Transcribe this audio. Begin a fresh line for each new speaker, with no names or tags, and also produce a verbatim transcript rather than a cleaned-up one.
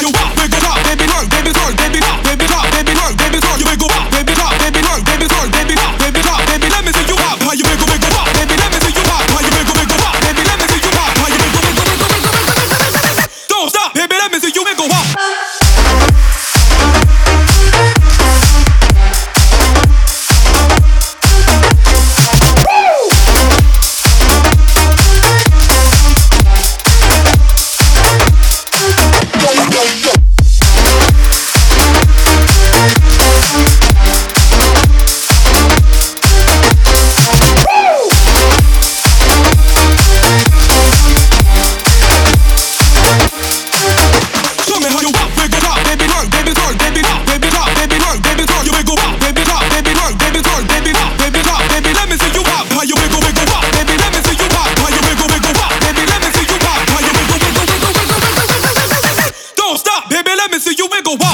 you pop, wiggle pop, baby work, baby twerk, baby pop, baby pop, baby work, baby twerk. You wiggle pop, baby pop, baby work, baby twerk, baby pop, baby pop, baby. Let me see you pop, how you wiggle, wiggle pop, baby. Let me see you pop, how you wiggle, wiggle pop, baby. Let me see you pop, how you wiggle, wiggle, wiggle, wiggle, wiggle, wiggle, wiggle. Don't stop, baby. Let me see you wiggle pop. Baby, let me see you wiggle.